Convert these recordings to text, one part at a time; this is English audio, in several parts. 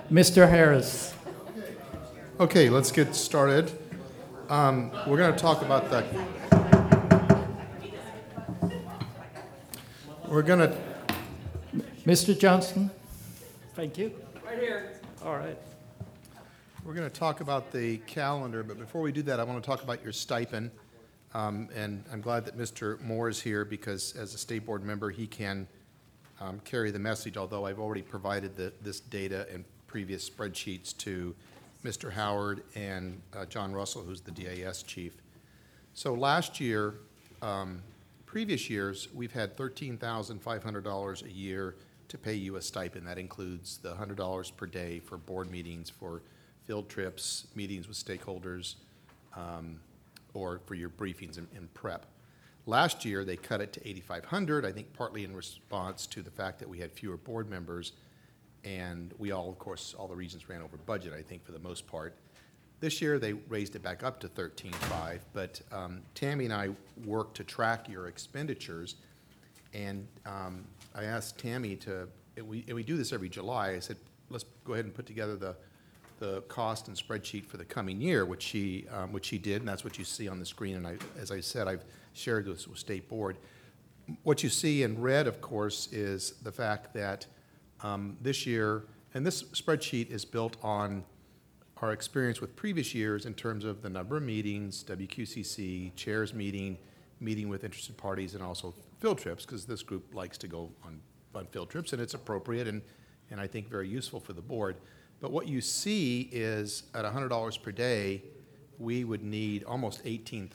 Mr. Harris. Okay, let's get started. We're going to talk about the. We're going to. Mr. Johnston. Thank you. Right here. All right. We're going to talk about the calendar, but before we do that, I want to talk about your stipend. And I'm glad that Mr. Moore is here because as a state board member, he can carry the message, although I've already provided this data and previous spreadsheets to Mr. Howard and John Russell, who's the DAS chief. So last year, previous years, we've had $13,500 a year to pay you a stipend. That includes the $100 per day for board meetings, for field trips, meetings with stakeholders, or for your briefings and prep. Last year, they cut it to $8,500, I think partly in response to the fact that we had fewer board members, and we all, of course, all the regions ran over budget, I think, for the most part. This year, they raised it back up to $13,500, but Tammy and I worked to track your expenditures, and I asked Tammy to, and we do this every July, I said, let's go ahead and put together the cost and spreadsheet for the coming year, which she did, and that's what you see on the screen, and as I said, I've shared this with State Board. What you see in red, of course, is the fact that this year, and this spreadsheet is built on our experience with previous years in terms of the number of meetings, WQCC, chairs meeting with interested parties, and also field trips, because this group likes to go on field trips, and it's appropriate and I think very useful for the board. But what you see is at $100 per day, we would need almost $18,000,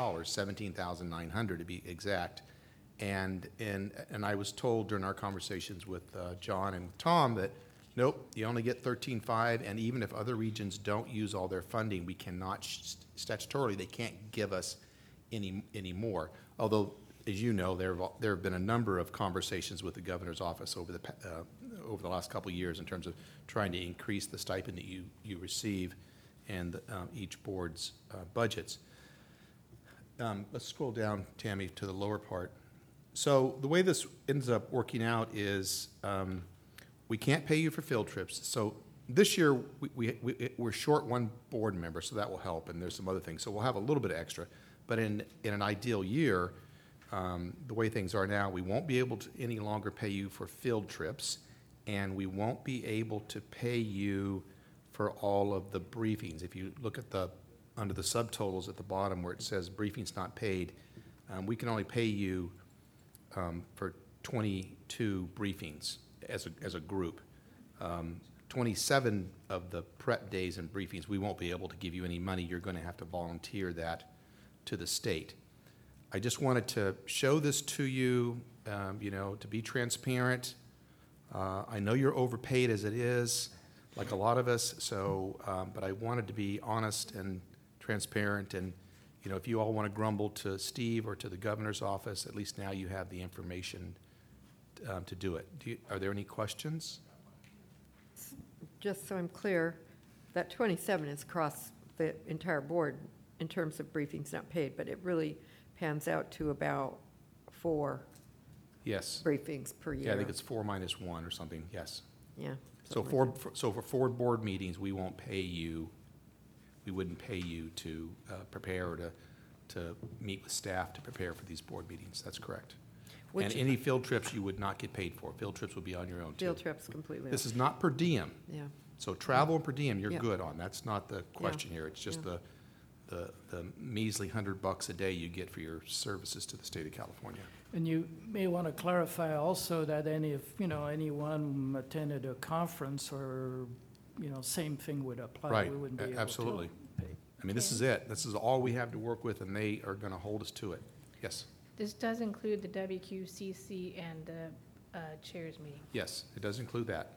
$17,900 to be exact. And I was told during our conversations with John and Tom that, nope, you only get $13,500, and even if other regions don't use all their funding, we cannot, statutorily, they can't give us any more. Although, as you know, there have been a number of conversations with the governor's office over the last couple of years in terms of trying to increase the stipend that you receive and each board's budgets. Let's scroll down, Tammy, to the lower part. So the way this ends up working out is we can't pay you for field trips. So this year we're short one board member, so that will help, and there's some other things. So we'll have a little bit of extra. But in an ideal year, the way things are now, we won't be able to any longer pay you for field trips, and we won't be able to pay you for all of the briefings. If you look at under the subtotals at the bottom where it says briefings not paid, we can only pay you for 22 briefings as a group. 27 of the prep days and briefings, we won't be able to give you any money. You're going to have to volunteer that to the state. I just wanted to show this to you, to be transparent. I know you're overpaid as it is, like a lot of us, so, but I wanted to be honest and transparent, and, if you all want to grumble to Steve or to the governor's office, at least now you have the information to do it. Are there any questions? Just so I'm clear, that 27 is across the entire board in terms of briefings not paid, but it really pans out to about 4 Yes. briefings per year. Yeah, I think it's 4 minus 1 or something, yes. Yeah. So for 4 board meetings, we won't pay you, we wouldn't pay you to prepare or to meet with staff to prepare for these board meetings. That's correct. And any field trips you would not get paid for. Field trips would be on your own, too. Field trips completely. This is not per diem. Yeah. So travel and per diem, you're Yeah. good on. That's not the question here. It's just the measly $100 a day you get for your services to the state of California. And you may want to clarify also that anyone attended a conference or, same thing would apply. Right, We wouldn't be able absolutely. to pay. I mean, this is it. This is all we have to work with, and they are going to hold us to it. Yes? This does include the WQCC and the chairs meeting. Yes, it does include that.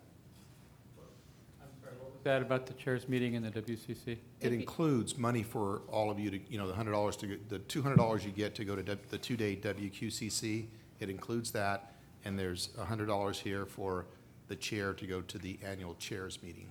That about the chairs meeting in the WCC? It includes money for all of you to, the $100 to get, the $200 you get to go to the 2-day WQCC. It includes that, and there's $100 here for the chair to go to the annual chairs meeting.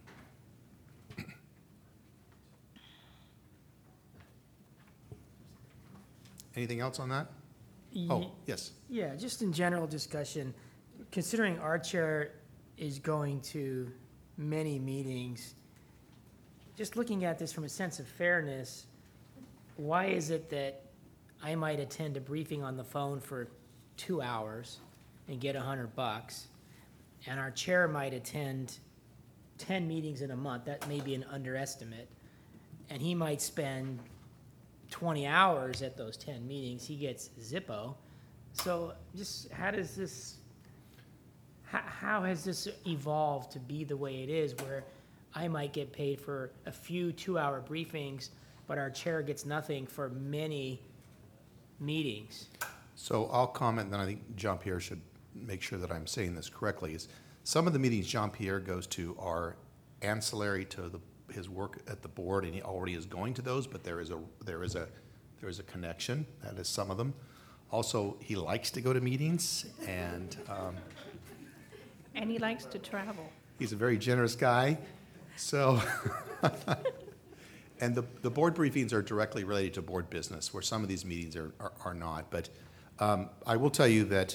Anything else on that? Oh, yes. Yeah, just in general discussion, considering our chair is going to many meetings. Just looking at this from a sense of fairness, why is it that I might attend a briefing on the phone for 2 hours and get $100, and our chair might attend 10 meetings in a month? That may be an underestimate. And he might spend 20 hours at those 10 meetings. He gets Zippo. So just how does this, how has this evolved to be the way it is, where I might get paid for a few 2-hour briefings, but our chair gets nothing for many meetings? So I'll comment, and then I think Jean-Pierre should make sure that I'm saying this correctly, is some of the meetings Jean-Pierre goes to are ancillary to his work at the board, and he already is going to those, but there is a connection. That is some of them. Also, he likes to go to meetings, and And he likes to travel. he's a very generous guy. So, and the board briefings are directly related to board business, where some of these meetings are not. But I will tell you that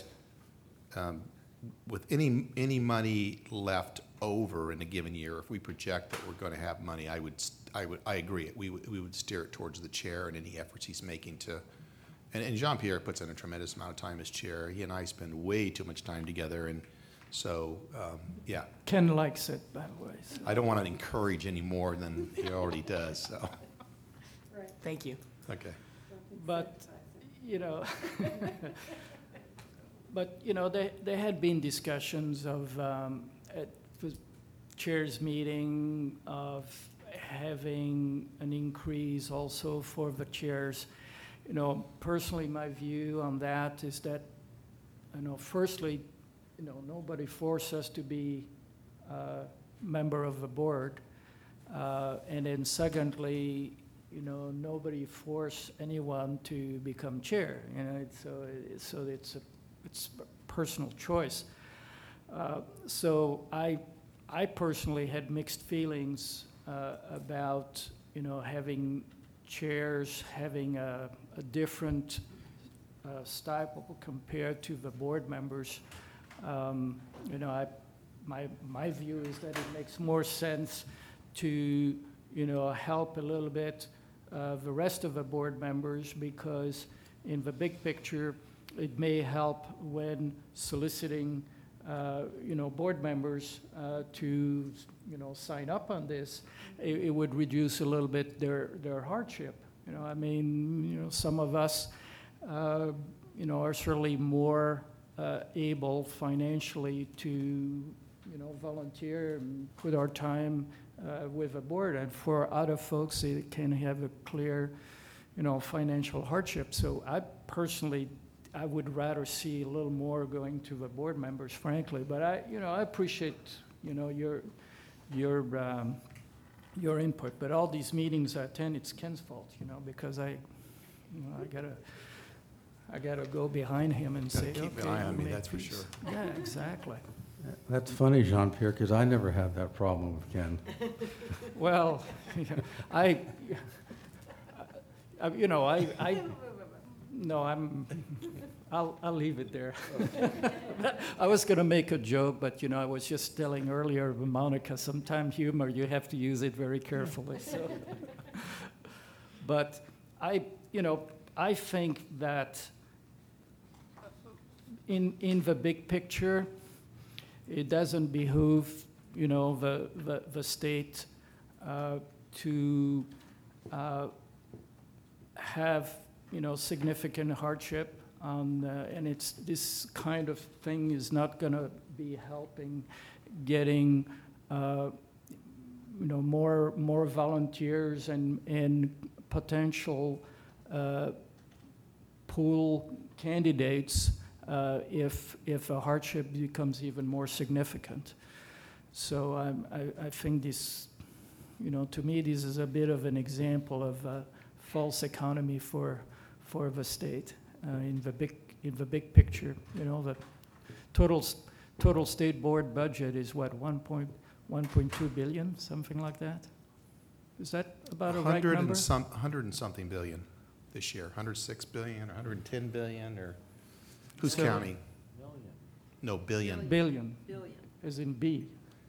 with any money left over in a given year, if we project that we're going to have money, I agree. We would steer it towards the chair and any efforts he's making to. And Jean-Pierre puts in a tremendous amount of time as chair. He and I spend way too much time together, and so yeah. Ken likes it, by the way. So. I don't want to encourage any more than he already does. So Thank you. okay. But, you know, there had been discussions of, at the chairs meeting, of having an increase also for the chairs. You know, personally, my view on that is that, firstly, nobody forced us to be a member of the board. And then secondly, nobody forced anyone to become chair. So it's a personal choice. So I personally had mixed feelings about having chairs having a different style compared to the board members. My view is that it makes more sense to help a little bit the rest of the board members, because in the big picture it may help when soliciting board members to sign up on this. It would reduce a little bit their hardship. Some of us are certainly more able financially to volunteer and put our time with the board, and for other folks it can have a clear financial hardship. So I would rather see a little more going to the board members, frankly. But I appreciate your input. But all these meetings I attend, it's Ken's fault, because I gotta go behind him and say, Gotta keep okay, an eye on me, we'll that's make for these." sure. Yeah, exactly. That's funny, Jean-Pierre, because I never had that problem with Ken. Well, I'll leave it there. I was going to make a joke, but I was just telling earlier, Monica, sometimes humor, you have to use it very carefully. So, but I think that in the big picture, it doesn't behoove the state to have significant hardship on, and it's this kind of thing is not going to be helping getting more volunteers and potential pool candidates if a hardship becomes even more significant. So I think this, to me, this is a bit of an example of a false economy for the state in the big picture. The total state board budget is what, 1.2 billion, something like that. Is that about a right number? 100 and something billion this year. 106 billion or 110 billion, or who's So- counting? No, billion. Billion, as in B.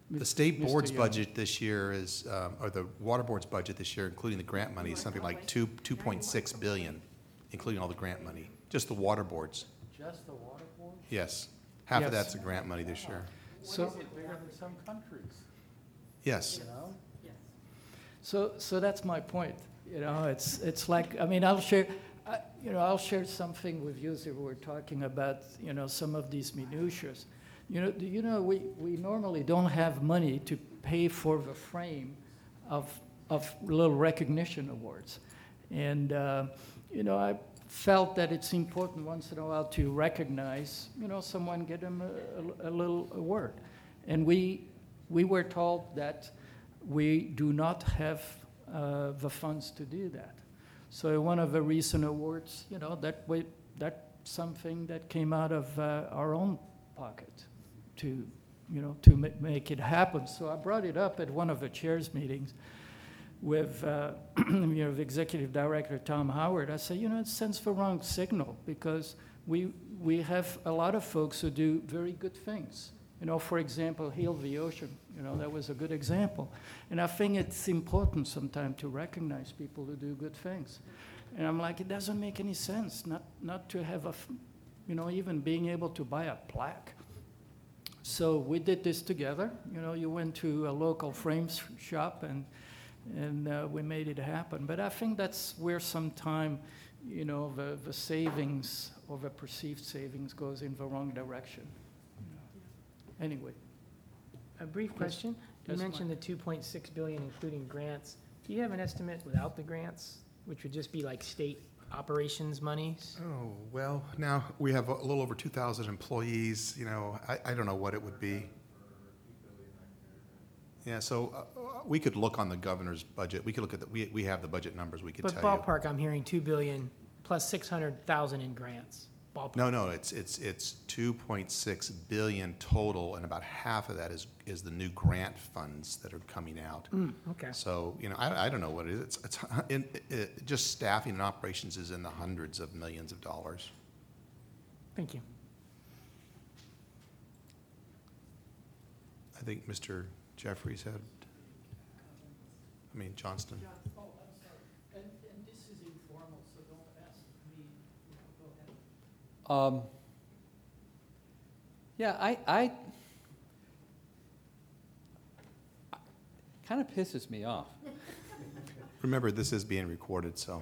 The state Mr. board's Young. budget this year is, or the water board's budget this year, including the grant money, is something like 2.6 billion, including all the grant money, just the water boards. Just the water board? Yes. Half of Yes. that's the grant money this year. So, bigger than some countries, Yes. you know? So that's my point, you know, it's like, I mean, I'll share something with you, so we're talking about, you know, some of these minutiae. You know, we normally don't have money to pay for the frame of little recognition awards. And, you know, I felt that it's important once in a while to recognize, you know, someone, get them a little award. And we were told that we do not have the funds to do that. So one of the recent awards, you know, that's something that came out of our own pocket to, you know, to make it happen. So I brought it up at one of the chairs meetings with you know, the executive director, Tom Howard. I said, you know, it sends the wrong signal, because we have a lot of folks who do very good things. You know, for example, Heal the Ocean, you know, that was a good example. And I think it's important sometimes to recognize people who do good things. And I'm like, it doesn't make any sense not to have you know, even being able to buy a plaque. So we did this together. You know, you went to a local frames shop and we made it happen. But I think that's where sometime, you know, the savings or the perceived savings goes in the wrong direction. Anyway, A brief question. You Yes, mentioned the 2.6 billion including grants. Do you have an estimate without the grants, which would just be like state operations monies? Oh, well, now, we have a little over 2,000 employees, you know, I don't know what it would be. Yeah, so we could look on the governor's budget. We could look at we have the budget numbers, we could But tell you. ballpark, I'm hearing 2 billion plus 600,000 in grants. Ballpark. No, it's 2.6 billion total, and about half of that is the new grant funds that are coming out. Okay. So, you know, I don't know what it is. Just staffing and operations is in the hundreds of millions of dollars. Thank you. I think Mr. Jeffries had, Johnston. oh, I'm sorry. And this is informal, so don't ask me, you know, go ahead. Yeah, I kind of pisses me off. Remember, this is being recorded, so.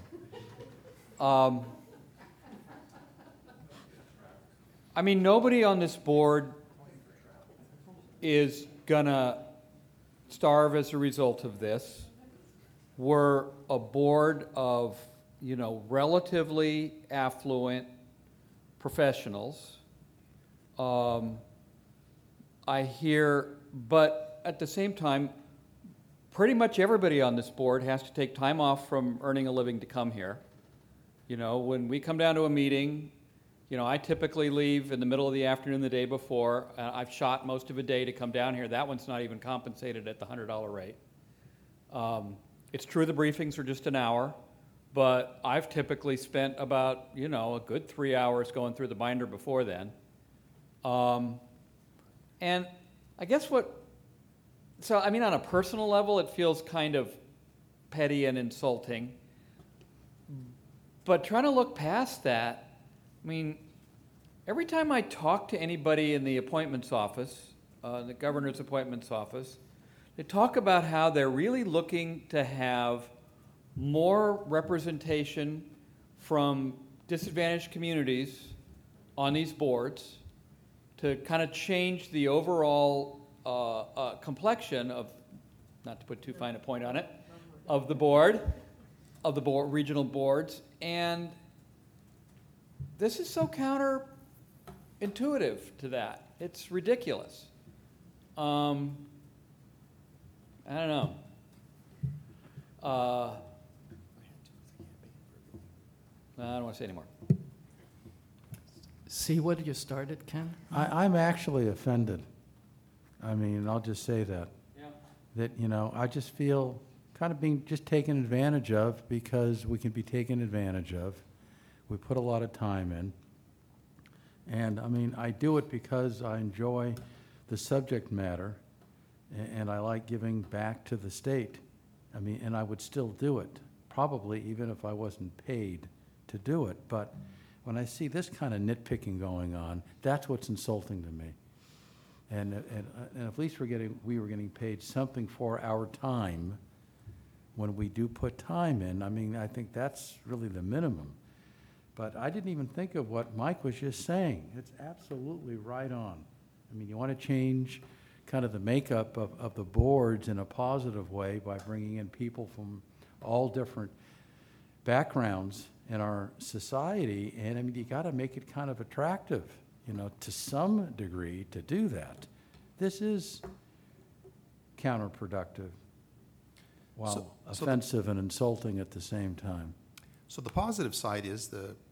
I mean, nobody on this board is gonna starve as a result of this. We're a board of, you know, relatively affluent professionals. I hear, but at the same time, pretty much everybody on this board has to take time off from earning a living to come here. You know, when we come down to a meeting, you know, I typically leave in the middle of the afternoon the day before. I've shot most of a day to come down here. That one's not even compensated at the $100 rate. It's true the briefings are just an hour, but I've typically spent about, you know, a good 3 hours going through the binder before then. And I guess so I mean, on a personal level, it feels kind of petty and insulting. But trying to look past that, I mean, every time I talk to anybody in the appointments office, the governor's appointments office, they talk about how they're really looking to have more representation from disadvantaged communities on these boards to kind of change the overall complexion of, not to put too fine a point on it, of the board, regional boards. And this is so counterintuitive to that. It's ridiculous. I don't know. I don't want to say anymore. See what you started, Ken? I'm actually offended. I mean, I'll just say that. Yeah. That, you know, I just feel kind of being just taken advantage of because we can be taken advantage of. We put a lot of time in. And, I mean, I do it because I enjoy the subject matter. and I like giving back to the state. I mean, and I would still do it, probably even if I wasn't paid to do it. But when I see this kind of nitpicking going on, that's what's insulting to me. And at least we were getting paid something for our time when we do put time in. I mean, I think that's really the minimum. But I didn't even think of what Mike was just saying. It's absolutely right on. I mean, you want to change kind of the makeup of the boards in a positive way by bringing in people from all different backgrounds in our society. And I mean, you got to make it kind of attractive, you know, to some degree to do that. This is counterproductive while So the- offensive and insulting at the same time. So the positive side is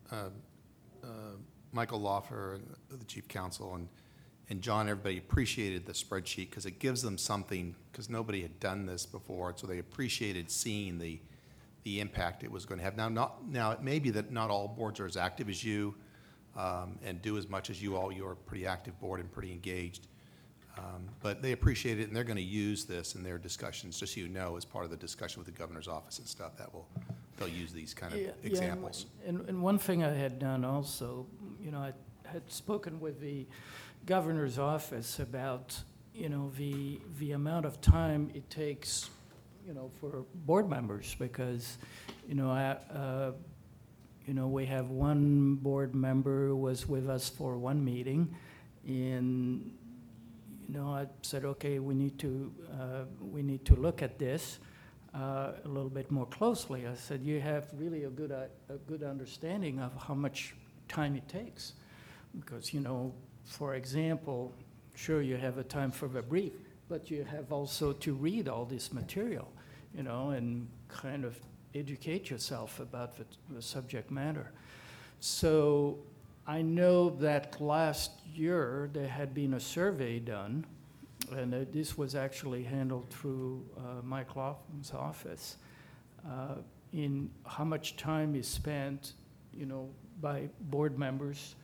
Michael Lawfer, the chief counsel, and John, everybody appreciated the spreadsheet because it gives them something, because nobody had done this before, so they appreciated seeing the impact it was going to have. Now, it may be that not all boards are as active as you and do as much as you all. You're a pretty active board and pretty engaged. But they appreciate it, and they're going to use this in their discussions, just so you know, as part of the discussion with the governor's office and stuff, they'll use these kind of examples. And one thing I had done also, you know, I had spoken with the governor's office about, you know, the amount of time it takes, you know, for board members, because, you know, we have one board member who was with us for one meeting, and, you know, I said, okay, we need to look at this a little bit more closely. I said, you have really a good understanding of how much time it takes, because, you know, for example, sure, you have a time for the brief, but you have also to read all this material, you know, and kind of educate yourself about the subject matter. So I know that last year there had been a survey done, and this was actually handled through Mike Laughlin's office, in how much time is spent, you know, by board members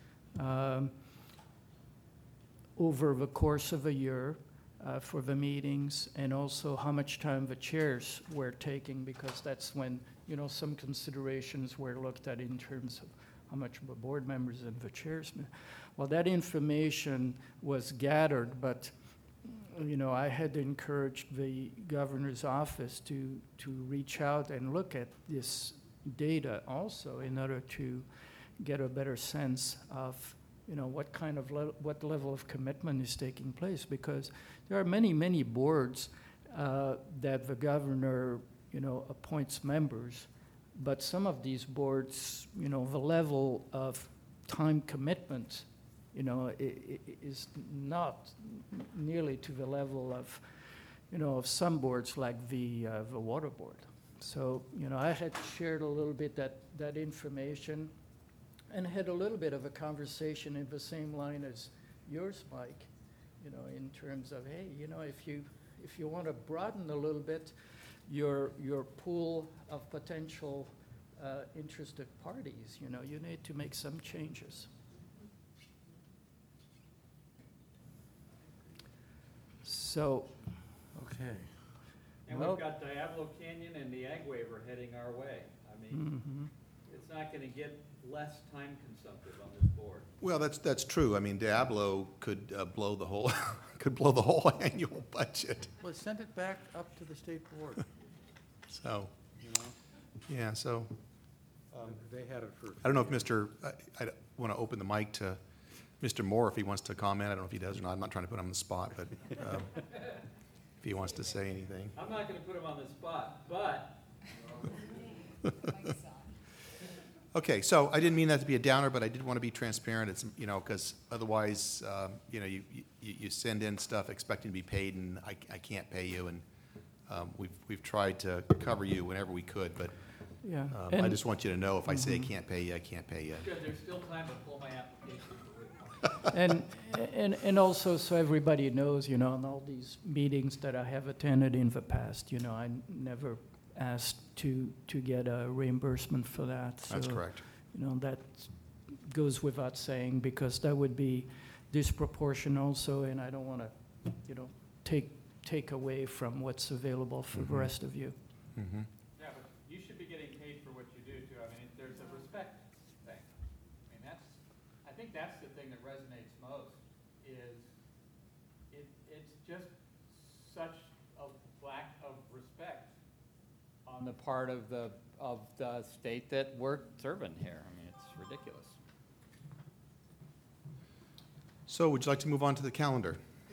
over the course of a year for the meetings, and also how much time the chairs were taking, because that's when, you know, some considerations were looked at in terms of how much the board members and the chairs. Well, that information was gathered, but, you know, I had encouraged the governor's office to reach out and look at this data also in order to get a better sense of, you know, what kind of what level of commitment is taking place, because there are many boards that the governor, you know, appoints members, but some of these boards, you know, the level of time commitment, you know, is not nearly to the level of, you know, of some boards like the water board. So, you know, I had shared a little bit that information, and had a little bit of a conversation in the same line as yours, Mike, you know, in terms of, hey, you know, if you want to broaden a little bit your pool of potential interested parties, you know, you need to make some changes. So, Okay. And Well- we've got Diablo Canyon and the Ag Waiver heading our way. I mean, it's not gonna get less time consumptive on this board. Well, that's true. I mean, Diablo could blow the whole, could blow the whole annual budget, Well, send it back up to the state board, so, you know? yeah, so. They had it for. I don't know if I want to open the mic to Mr. Moore if he wants to comment. I don't know if he does or not. I'm not trying to put him on the spot, but if he wants to say anything. I'm not gonna put him on the spot, but Okay, so I didn't mean that to be a downer, but I did want to be transparent. It's, you know, because otherwise, you know, you send in stuff expecting to be paid, and I can't pay you, and we've tried to cover you whenever we could, but yeah. I And- just want you to know, if I say I can't pay you, I can't pay you. good, there's still time to pull my application for And also, so everybody knows, you know, in all these meetings that I have attended in the past, you know, I never asked to get a reimbursement for that. That's So, correct. you know, that goes without saying, because that would be disproportional also, and I don't want to, you know, take take away from what's available for the rest of you. Mhm. Yeah, but you should be getting paid for what you do too. I mean, there's a respect thing. I mean, I think that's the thing that resonates most is it's just such a lack of respect on the part of the state that we're serving here. I mean, it's ridiculous. So would you like to move on to the calendar?